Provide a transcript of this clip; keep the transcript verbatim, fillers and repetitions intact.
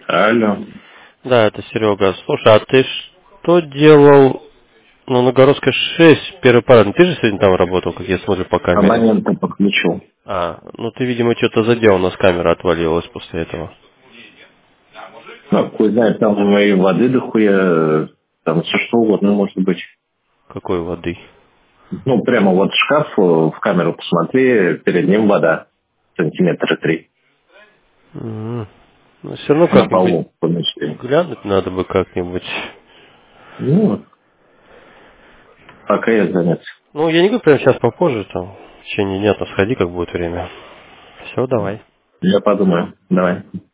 Алло. Да, это Серега. Слушай, а ты что делал на Новгородской шесть, первый парад? Ты же сегодня там работал, как я смотрю по камере. Абонента подключил. А, ну ты, видимо, что-то задел, у нас камера отвалилась после этого. Ну, хуй знает, там моей воды дохуя, там все что угодно может быть. Какой воды? Ну, прямо вот шкаф, э, в камеру посмотри, перед ним вода. Сантиметра три. М. Ну, все равно На как-нибудь полу помещения. глянуть надо бы как-нибудь. Ну, пока я занят. Ну, я не говорю прямо сейчас попозже, там, в течение дня, там, сходи, как будет время. Все, давай. Я подумаю. Давай.